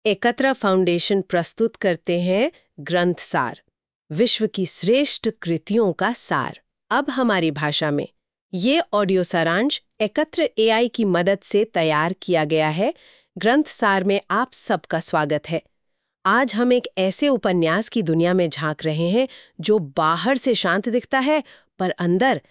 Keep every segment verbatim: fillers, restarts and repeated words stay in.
एकत्र फाउंडेशन प्रस्तुत करते हैं ग्रंथ सार, विश्व की श्रेष्ठ कृतियों का सार। अब हमारी भाषा में ये ऑडियो सारांश एकत्र एआई की मदद से तैयार किया गया है। ग्रंथ सार में आप सबका स्वागत है। आज हम एक ऐसे उपन्यास की दुनिया में झांक रहे हैं जो बाहर से शांत दिखता है, पर अंदर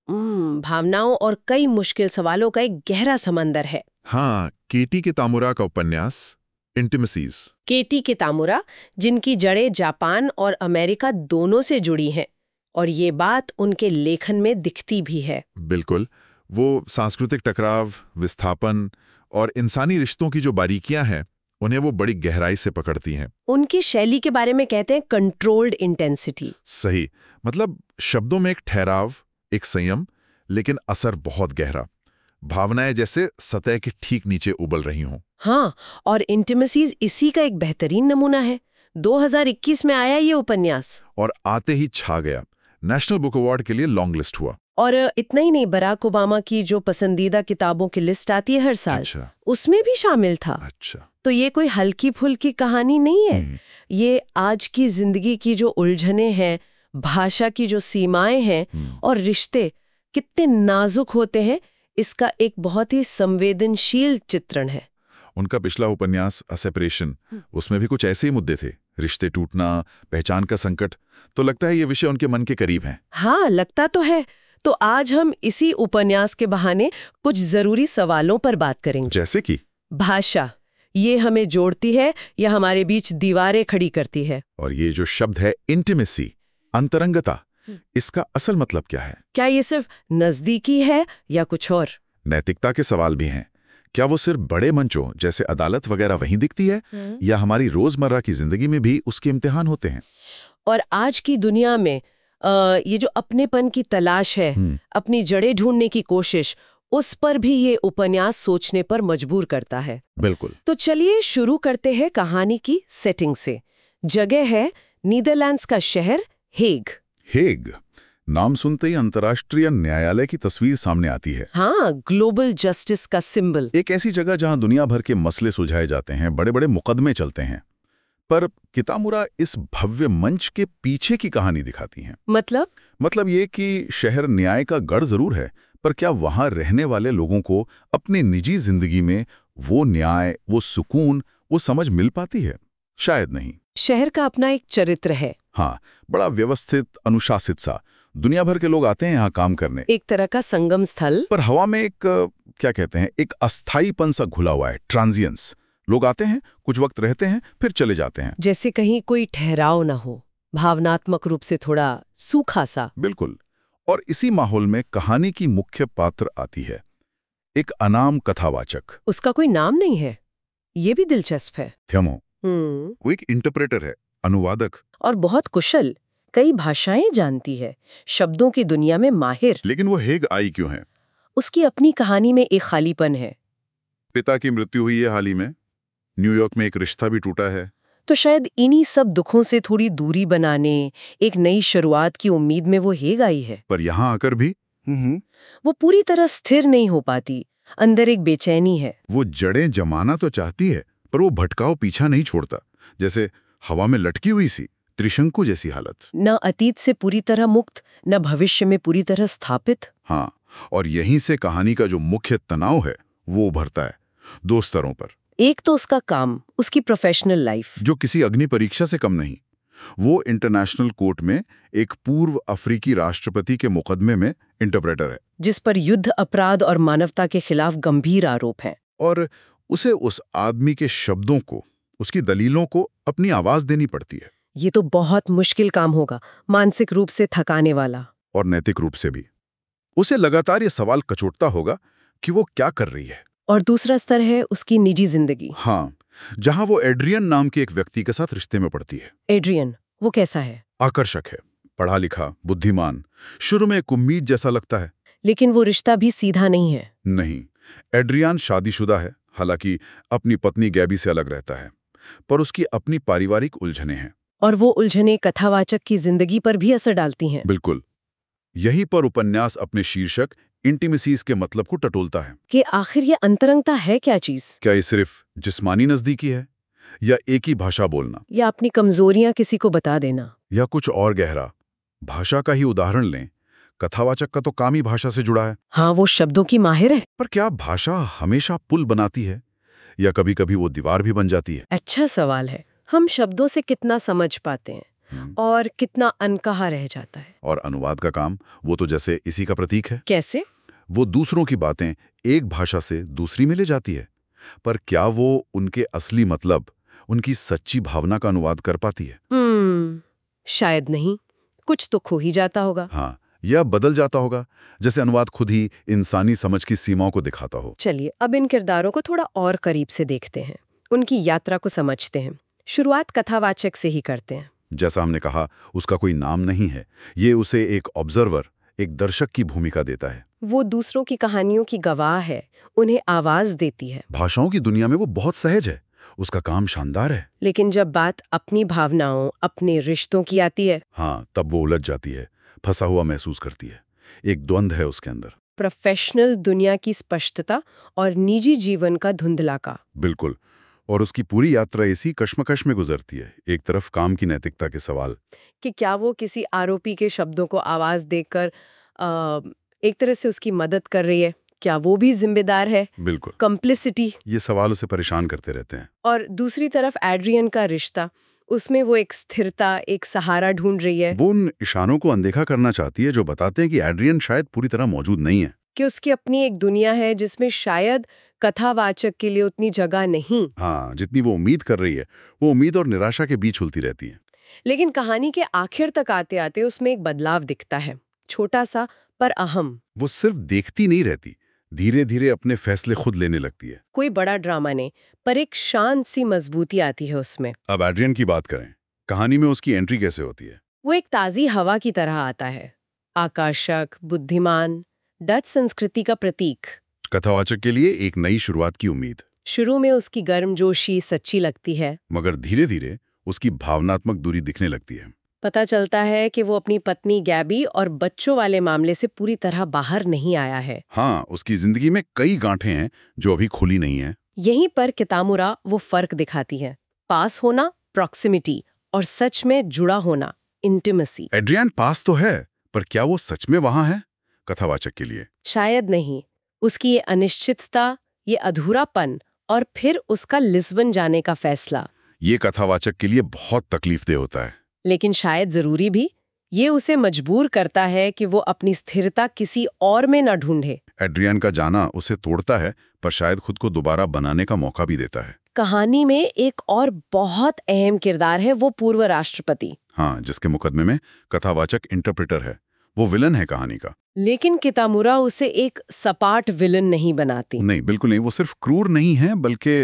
भावनाओं और कई मुश्किल सवालों का एक गहरा समंदर है। हाँ, केटी कितामुरा का उपन्यास इंटिमेसीज। केटी कितामुरा, जिनकी जड़ें जापान और अमेरिका दोनों से जुड़ी हैं, और ये बात उनके लेखन में दिखती भी है। बिल्कुल, वो सांस्कृतिक टकराव, विस्थापन और इंसानी रिश्तों की जो बारीकियां हैं, उन्हें वो बड़ी गहराई से पकड़ती हैं। उनकी शैली के बारे में कहते हैं कंट्रोल्ड इंटेंसिटी। सही, मतलब शब्दों में एक ठहराव, एक संयम, लेकिन असर बहुत गहरा। भावनाएं जैसे सतह के ठीक नीचे उबल रही हों। हाँ, और इंटिमेसीज इसी का एक बेहतरीन नमूना है। दो हज़ार इक्कीस में आया ये उपन्यास और आते ही छा गया। नेशनल बुक अवार्ड के लिए लॉन्ग लिस्ट हुआ। और इतना ही नहीं, बराक ओबामा की जो पसंदीदा किताबों की लिस्ट आती है हर साल, अच्छा। उसमें भी शामिल था। अच्छा। तो ये कोई हल्की फुल्की कहानी नहीं है। ये आज की जिंदगी की जो उलझने हैं, भाषा की जो सीमाएं हैं और रिश्ते कितने नाजुक होते हैं, इसका एक बहुत ही संवेदनशील चित्रण है। उनका पिछला उपन्यास अ सेपरेशन, उसमें भी कुछ ऐसे ही मुद्दे थे, रिश्ते टूटना, पहचान का संकट। तो लगता है ये विषय उनके मन के करीब हैं। हाँ, लगता तो है। तो आज हम इसी उपन्यास के बहाने कुछ जरूरी सवालों पर बात करेंगे। जैसे कि भाषा, ये हमें जोड़ती है या हमारे बीच दीवारें खड़ी करती है? और ये जो शब्द है इंटिमेसी, अंतरंगता, इसका असल मतलब क्या है? क्या ये सिर्फ नजदीकी है या कुछ और? नैतिकता के सवाल भी हैं। क्या वो सिर्फ बड़े मंचों जैसे अदालत वगैरह वहीं दिखती है, या हमारी रोजमर्रा की जिंदगी में भी उसके इम्तिहान होते हैं? और आज की दुनिया में आ, ये जो अपनेपन की तलाश है, अपनी जड़ें ढूंढने की कोशिश, उस पर भी ये उपन्यास सोचने पर मजबूर करता है। बिल्कुल। तो चलिए शुरू करते हैं कहानी की सेटिंग से। जगह है नीदरलैंड्स का शहर हेग। हेग नाम सुनते ही अंतर्राष्ट्रीय न्यायालय की तस्वीर सामने आती है। हाँ, ग्लोबल जस्टिस का सिंबल। एक ऐसी जगह जहां दुनिया भर के मसले सुलझाए जाते हैं, बड़े बड़े मुकदमे चलते हैं। पर कितामुरा इस भव्य मंच के पीछे की कहानी दिखाती हैं। मतलब मतलब ये कि शहर न्याय का गढ़ जरूर है, पर क्या वहां रहने वाले लोगों को अपनी निजी जिंदगी में वो न्याय, वो सुकून, वो समझ मिल पाती है? शायद नहीं। शहर का अपना एक चरित्र है। हाँ, बड़ा व्यवस्थित, अनुशासित सा। दुनिया भर के लोग आते हैं यहाँ काम करने। एक तरह का संगम स्थल। पर हवा में एक, क्या कहते हैं, एक अस्थाईपन सा घुला हुआ है, ट्रांजिएंस। लोग आते हैं, कुछ वक्त रहते हैं, फिर चले जाते हैं। जैसे कहीं कोई ठहराव ना हो, भावनात्मक रूप से थोड़ा सूखा सा। बिल्कुल। और इसी माहौल में कहानी की मुख्य पात्र आती है, एक अनाम कथावाचक। उसका कोई नाम नहीं है, ये भी दिलचस्प है। थ्यमो। हम्म वो एक इंटरप्रेटर है, अनुवादक। और बहुत कुशल, कई भाषाएं जानती है, शब्दों की दुनिया में माहिर। लेकिन वो हेग आई क्यों है? उसकी अपनी कहानी में एक खालीपन है। पिता की मृत्यु हुई है हाल ही में, न्यूयॉर्क में एक रिश्ता भी टूटा है। तो शायद इन्हीं सब दुखों से थोड़ी दूरी बनाने, एक नई शुरुआत की उम्मीद में वो हेग आई है। पर यहाँ आकर भी वो पूरी तरह स्थिर नहीं हो पाती, अंदर एक बेचैनी है। वो जड़ें जमाना तो चाहती है, पर वो भटकाव पीछा नहीं छोड़ता, जैसे हवा में लटकी हुई सी त्रिशंकु जैसी हालत। न अतीत से पूरी तरह मुक्त, न भविष्य में पूरी तरह स्थापित। हाँ, और यहीं से कहानी का जो मुख्य तनाव है वो उभरता है, दो स्तरों पर। एक तो उसका काम, उसकी प्रोफेशनल लाइफ, जो किसी अग्नि परीक्षा से कम नहीं। वो इंटरनेशनल कोर्ट में एक पूर्व अफ्रीकी राष्ट्रपति के मुकदमे में इंटरप्रेटर है, जिस पर युद्ध अपराध और मानवता के खिलाफ गंभीर आरोप हैं। और उसे उस आदमी के शब्दों को, उसकी दलीलों को अपनी आवाज देनी पड़ती है। ये तो बहुत मुश्किल काम होगा, मानसिक रूप से थकाने वाला। और नैतिक रूप से भी। उसे लगातार ये सवाल कचोटता होगा कि वो क्या कर रही है। और दूसरा स्तर है उसकी निजी जिंदगी। हाँ, जहां वो एड्रियन नाम के एक व्यक्ति के साथ रिश्ते में पड़ती है। एड्रियन, वो कैसा है? आकर्षक है, पढ़ा लिखा, बुद्धिमान। शुरू में एक उम्मीद जैसा लगता है, लेकिन वो रिश्ता भी सीधा नहीं है। नहीं, एड्रियन शादीशुदा है, हालांकि अपनी पत्नी गैबी से अलग रहता है, पर उसकी अपनी पारिवारिक उलझनें हैं। और वो उलझनें कथावाचक की जिंदगी पर भी असर डालती हैं। बिल्कुल। यही पर उपन्यास अपने शीर्षक इंटीमेसीज के मतलब को टटोलता है कि आखिर ये अंतरंगता है क्या चीज? क्या ये सिर्फ जिस्मानी नजदीकी है, या एक ही भाषा बोलना, या अपनी कमजोरियां किसी को बता देना। या कुछ और गहरा। भाषा का ही उदाहरण लें, कथावाचक का तो काम ही भाषा से जुड़ा है। हाँ, वो शब्दों की माहिर है। पर क्या भाषा हमेशा पुल बनाती है, या कभी कभी वो दीवार भी बन जाती है? अच्छा सवाल है। हम शब्दों से कितना समझ पाते हैं और कितना अनकहा रह जाता है। और अनुवाद का काम, वो तो जैसे इसी का प्रतीक है। कैसे? वो दूसरों की बातें एक भाषा से दूसरी में ले जाती है, पर क्या वो उनके असली मतलब, उनकी सच्ची भावना का अनुवाद कर पाती है? हम्म शायद नहीं। कुछ तो खो ही जाता होगा। हाँ, या बदल जाता होगा, जैसे अनुवाद खुद ही इंसानी समझ की सीमाओं को दिखाता हो। चलिए अब इन किरदारों को थोड़ा और करीब से देखते हैं, उनकी यात्रा को समझते हैं। शुरुआत कथावाचक से ही करते हैं। जैसा हमने कहा, उसका कोई नाम नहीं है, ये उसे एक ऑब्जर्वर, एक दर्शक की भूमिका देता है। वो दूसरों की कहानियों की गवाह है, उन्हें आवाज देती है। भाषाओं की दुनिया में वो बहुत सहज है, उसका काम शानदार है। लेकिन जब बात अपनी भावनाओं, अपने रिश्तों की आती है, हाँ, तब वो उलझ जाती है, फंसा हुआ महसूस करती है। एक द्वंद्व है उसके अंदर। प्रोफेशनल दुनिया की स्पष्टता और निजी जीवन का धुंधला का। बिल्कुल। और उसकी पूरी यात्रा इसी कश्मकश में गुजरती है। एक तरफ काम की नैतिकता के सवाल कि क्या वो किसी आरोपी के शब्दों को आवाज देकर आ, एक तरह से उसकी मदद कर रही है, क्या वो भी जिम्मेदार है? बिल्कुल, कंप्लिसिटी, ये सवाल उसे परेशान करते रहते हैं। और दूसरी तरफ एड्रियन का रिश्ता, उसमें वो एक स्थिरता, एक सहारा ढूंढ रही है। वो उन इशारों को अनदेखा करना चाहती है जो बताते हैं कि एड्रियन शायद पूरी तरह मौजूद नहीं है, कि उसकी अपनी एक दुनिया है जिसमें शायद कथावाचक के लिए उतनी जगह नहीं। हाँ, जितनी वो उम्मीद कर रही है, वो उम्मीद और निराशा के बीच उलती रहती है। लेकिन कहानी के आखिर तक आते आते उसमें एक बदलाव दिखता है, छोटा सा पर अहम। वो सिर्फ देखती नहीं रहती, धीरे धीरे अपने फैसले खुद लेने लगती है। कोई बड़ा ड्रामा नहीं, पर एक शांत सी मजबूती आती है उसमें। अब एड्रियन की बात करें, कहानी में उसकी एंट्री कैसे होती है? वो एक ताज़ी हवा की तरह आता है, आकर्षक, बुद्धिमान, डच संस्कृति का प्रतीक। कथावाचक के लिए एक नई शुरुआत की उम्मीद। शुरू में उसकी गर्मजोशी सच्ची लगती है, मगर धीरे धीरे उसकी भावनात्मक दूरी दिखने लगती है। पता चलता है कि वो अपनी पत्नी गैबी और बच्चों वाले मामले से पूरी तरह बाहर नहीं आया है। हाँ, उसकी जिंदगी में कई गांठें हैं जो अभी खुली नहीं हैं। यहीं पर कितामुरा वो फर्क दिखाती है, पास होना, प्रॉक्सिमिटी, और सच में जुड़ा होना, इंटिमेसी। एड्रियन पास तो है, पर क्या वो सच में वहां है? कथावाचक के लिए शायद नहीं। उसकी ये अनिश्चितता, ये अधूरापन, और फिर उसका लिस्बन जाने का फैसला, ये कथावाचक के लिए बहुत तकलीफदेह होता है। लेकिन शायद जरूरी भी। ये उसे मजबूर करता है कि वो अपनी स्थिरता किसी और में न ढूंढे। एड्रियन का जाना उसे तोड़ता है, पर शायद खुद को दोबारा बनाने का मौका भी देता है। कहानी में एक और बहुत अहम किरदार है, वो पूर्व राष्ट्रपति। हाँ, जिसके मुकदमे में कथावाचक इंटरप्रेटर है। वो विलन है कहानी का। लेकिन कितामुरा उसे एक सपाट विलन नहीं बनाती। नहीं, बिल्कुल नहीं। वो सिर्फ क्रूर नहीं है, बल्कि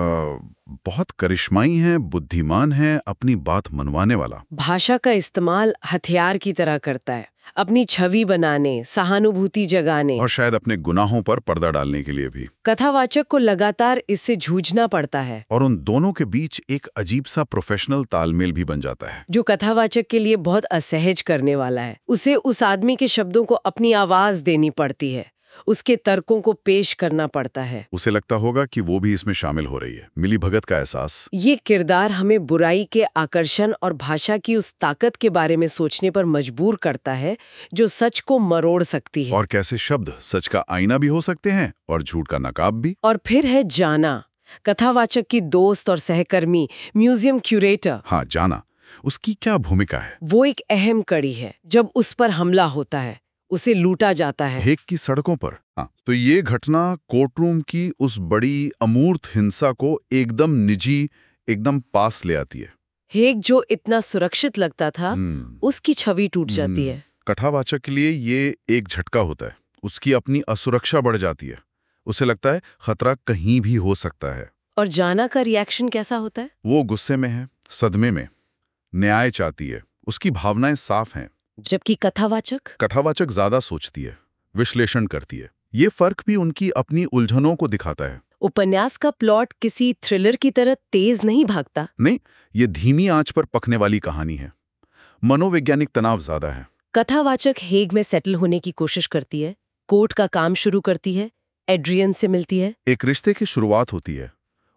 बहुत करिश्माई है, बुद्धिमान है, अपनी बात मनवाने वाला। भाषा का इस्तेमाल हथियार की तरह करता है, अपनी छवि बनाने, सहानुभूति जगाने, और शायद अपने गुनाहों पर पर्दा डालने के लिए भी। कथावाचक को लगातार इससे जूझना पड़ता है। और उन दोनों के बीच एक अजीब सा प्रोफेशनल तालमेल भी बन जाता है, जो कथावाचक के लिए बहुत असहज करने वाला है। उसे उस आदमी के शब्दों को अपनी आवाज देनी पड़ती है, उसके तर्कों को पेश करना पड़ता है। उसे लगता होगा कि वो भी इसमें शामिल हो रही है। मिली भगत का एहसास। ये किरदार हमें बुराई के आकर्षण और भाषा की उस ताकत के बारे में सोचने पर मजबूर करता है जो सच को मरोड़ सकती है। और कैसे शब्द सच का आईना भी हो सकते हैं और झूठ का नकाब भी। और फिर है जाना, कथावाचक की दोस्त और सहकर्मी, म्यूजियम क्यूरेटर। हाँ, जाना, उसकी क्या भूमिका है? वो एक अहम कड़ी है। जब उस पर हमला होता है, उसे लूटा जाता है हेग की सड़कों पर। हाँ, तो ये घटना कोर्टरूम की उस बड़ी अमूर्त हिंसा को एकदम निजी, एकदम पास ले आती है। हेग जो इतना सुरक्षित लगता था, उसकी छवि टूट जाती है। कथावाचक के लिए ये एक झटका होता है। उसकी अपनी असुरक्षा बढ़ जाती है। उसे लगता है खतरा कहीं भी हो सकता है। और जाना का रिएक्शन कैसा होता है? वो गुस्से में है, सदमे में, न्याय चाहती है, उसकी भावनाएं साफ हैं। जबकि कथावाचक कथावाचक ज्यादा सोचती है, विश्लेषण करती है। ये फर्क भी उनकी अपनी उलझनों को दिखाता है। उपन्यास का प्लॉट किसी थ्रिलर की तरह तेज नहीं भागता। नहीं, ये धीमी आंच पर पकने वाली कहानी है। मनोवैज्ञानिक तनाव ज्यादा है। कथावाचक हेग में सेटल होने की कोशिश करती है, कोर्ट का काम शुरू करती है, एड्रियन से मिलती है। एक रिश्ते की शुरुआत होती है।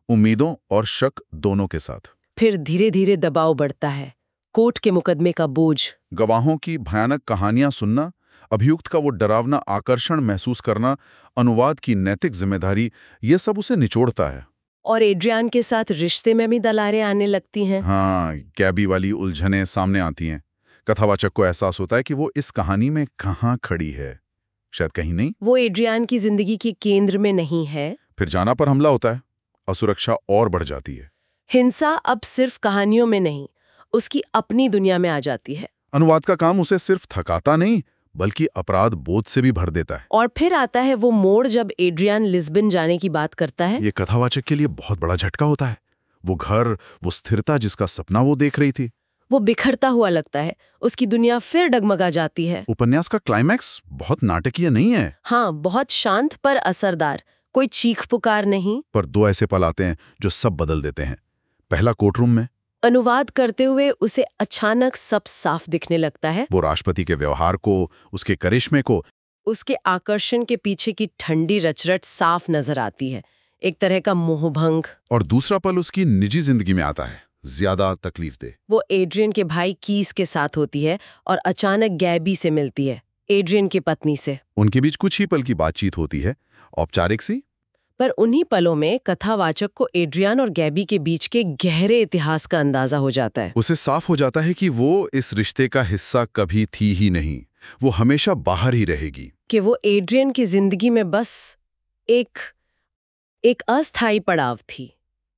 उम्मीदों और शक दोनों के साथ। फिर धीरे धीरे दबाव बढ़ता है, कोर्ट के मुकदमे का बोझ, गवाहों की भयानक कहानियां सुनना, अभियुक्त का वो डरावना आकर्षण महसूस करना, अनुवाद की नैतिक जिम्मेदारी, ये सब उसे निचोड़ता है। और एड्रियान के साथ रिश्ते में भी दरारें आने लगती हैं। हाँ, गैबी वाली उलझनें सामने आती हैं। कथावाचक को एहसास होता है कि वो इस कहानी में कहाँ खड़ी है, शायद कहीं नहीं। वो एड्रियान की जिंदगी के केंद्र में नहीं है। फिर जाना पर हमला होता है, असुरक्षा और बढ़ जाती है। हिंसा अब सिर्फ कहानियों में नहीं, उसकी अपनी दुनिया में आ जाती है। अनुवाद का काम उसे सिर्फ थकाता नहीं, बल्कि अपराध बोध से भी भर देता है। और फिर आता है वो मोड़ जब एड्रियान लिस्बन जाने की बात करता है। ये कथावाचक के लिए बहुत बड़ा झटका होता है। वो घर, वो स्थिरता जिसका सपना वो देख रही थी, वो बिखरता हुआ लगता है। उसकी दुनिया फिर डगमगा जाती है। उपन्यास का क्लाइमैक्स बहुत नाटकीय नहीं है। हाँ, बहुत शांत पर असरदार, कोई चीख पुकार नहीं। पर दो ऐसे पल आते हैं जो सब बदल देते हैं। पहला कोर्टरूम में, अनुवाद करते हुए उसे अचानक सब साफ दिखने लगता है। वो राष्ट्रपति के व्यवहार को, उसके करिश्मे को, उसके आकर्षण के पीछे की ठंडी रचरट साफ नजर आती है, एक तरह का मोहभंग। और दूसरा पल उसकी निजी जिंदगी में आता है, ज्यादा तकलीफ दे। वो एड्रियन के भाई कीस के साथ होती है और अचानक गैबी से मिलती है, एड्रियन की पत्नी से। उनके बीच कुछ ही पल की बातचीत होती है, औपचारिक सी। पर उन्हीं पलों में कथावाचक को एड्रियन और गैबी के बीच के गहरे इतिहास का अंदाजा हो जाता है। उसे साफ हो जाता है कि वो इस रिश्ते का हिस्सा कभी थी ही नहीं, वो हमेशा बाहर ही रहेगी। कि वो एड्रियन की जिंदगी में बस एक एक अस्थायी पड़ाव थी।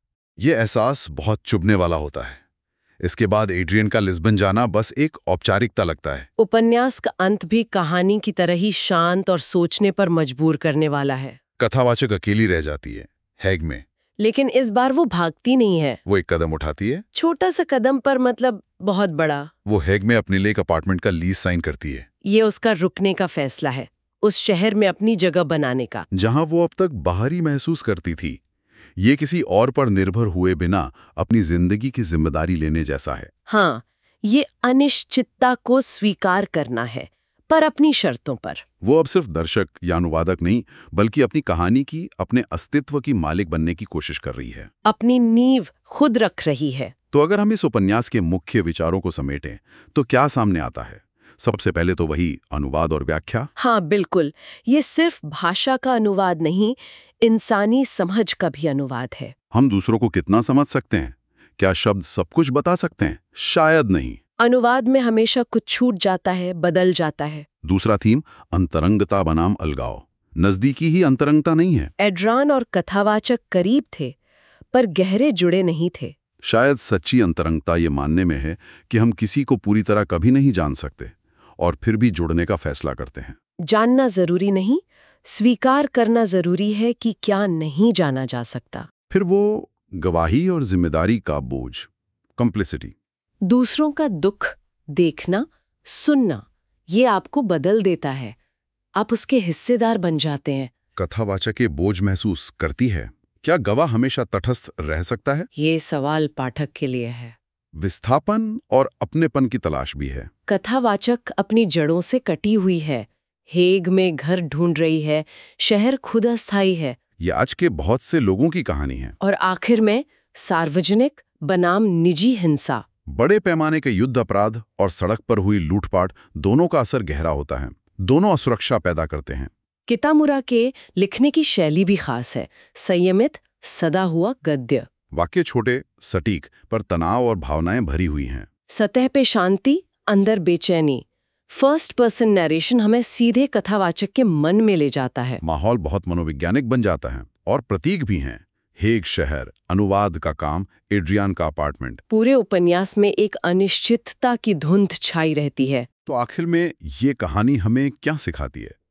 ये एहसास बहुत चुभने वाला होता है। इसके बाद एड्रियन का लिस्बन जाना बस एक औपचारिकता लगता है। उपन्यास का अंत भी कहानी की तरह ही शांत और सोचने पर मजबूर करने वाला है। कथावाचक अकेली रह जाती है हैग में। लेकिन इस बार वो भागती नहीं है। वो एक कदम उठाती है, छोटा सा कदम पर मतलब बहुत बड़ा। वो हैग में अपने लिए एक अपार्टमेंट का लीज साइन करती है। ये उसका रुकने का फैसला है, उस शहर में अपनी जगह बनाने का, जहां वो अब तक बाहरी महसूस करती थी। ये किसी और पर निर्भर हुए बिना अपनी जिंदगी की जिम्मेदारी लेने जैसा है। हाँ, ये अनिश्चितता को स्वीकार करना है, पर अपनी शर्तों पर। वो अब सिर्फ दर्शक या अनुवादक नहीं, बल्कि अपनी कहानी की, अपने अस्तित्व की मालिक बनने की कोशिश कर रही है। अपनी नींव खुद रख रही है। तो अगर हम इस उपन्यास के मुख्य विचारों को समेटें, तो क्या सामने आता है? सबसे पहले तो वही अनुवाद और व्याख्या। हाँ बिल्कुल, ये सिर्फ भाषा का अनुवाद नहीं, इंसानी समझ का भी अनुवाद है। हम दूसरों को कितना समझ सकते हैं? क्या शब्द सब कुछ बता सकते हैं? शायद नहीं। अनुवाद में हमेशा कुछ छूट जाता है, बदल जाता है। दूसरा थीम, अंतरंगता बनाम अलगाव। नजदीकी ही अंतरंगता नहीं है। एड्रान और कथावाचक करीब थे, पर गहरे जुड़े नहीं थे। शायद सच्ची अंतरंगता ये मानने में है कि हम किसी को पूरी तरह कभी नहीं जान सकते, और फिर भी जुड़ने का फैसला करते हैं। जानना जरूरी नहीं, स्वीकार करना जरूरी है कि क्या नहीं जाना जा सकता। फिर वो गवाही और जिम्मेदारी का बोझ, कॉम्प्लिसिटी। दूसरों का दुख देखना, सुनना, ये आपको बदल देता है। आप उसके हिस्सेदार बन जाते हैं। कथावाचक ये बोझ महसूस करती है। क्या गवाह हमेशा तटस्थ रह सकता है? ये सवाल पाठक के लिए है। विस्थापन और अपनेपन की तलाश भी है। कथावाचक अपनी जड़ों से कटी हुई है, हेग में घर ढूंढ रही है, शहर खुद अस्थायी है। ये आज के बहुत से लोगों की कहानी है। और आखिर में सार्वजनिक बनाम निजी हिंसा, बड़े पैमाने के युद्ध अपराध और सड़क पर हुई लूटपाट, दोनों का असर गहरा होता है। दोनों असुरक्षा पैदा करते हैं। कितामुरा के लिखने की शैली भी खास है, संयमित, सदा हुआ गद्य। वाक्य छोटे, सटीक, पर तनाव और भावनाएं भरी हुई हैं। सतह पे शांति, अंदर बेचैनी। फर्स्ट पर्सन नरेशन हमें सीधे कथावाचक के मन में ले जाता है। माहौल बहुत मनोवैज्ञानिक बन जाता है, और प्रतीक भी हैं। हेग शहर, अनुवाद का काम, एड्रियान का अपार्टमेंट। पूरे उपन्यास में एक अनिश्चितता की धुंध छाई रहती है। तो आखिर में ये कहानी हमें क्या सिखाती है?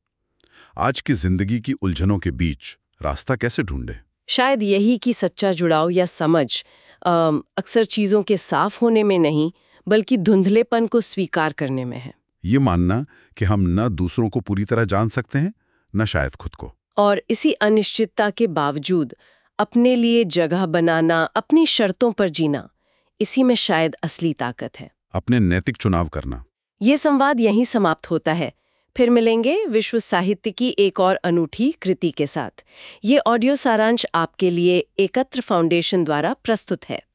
आज की जिंदगी की उलझनों के बीच रास्ता कैसे ढूंढे? शायद यही कि सच्चा जुड़ाव या समझ अम, अक्सर चीजों के साफ होने में नहीं, बल्कि धुंधलेपन को स्वीकार करने में है। ये मानना कि हम न दूसरों को पूरी तरह जान सकते हैं, न शायद खुद को। और इसी अनिश्चितता के बावजूद अपने लिए जगह बनाना, अपनी शर्तों पर जीना, इसी में शायद असली ताकत है। अपने नैतिक चुनाव करना। ये संवाद यहीं समाप्त होता है। फिर मिलेंगे विश्व साहित्य की एक और अनूठी कृति के साथ। ये ऑडियो सारांश आपके लिए एकत्र फाउंडेशन द्वारा प्रस्तुत है।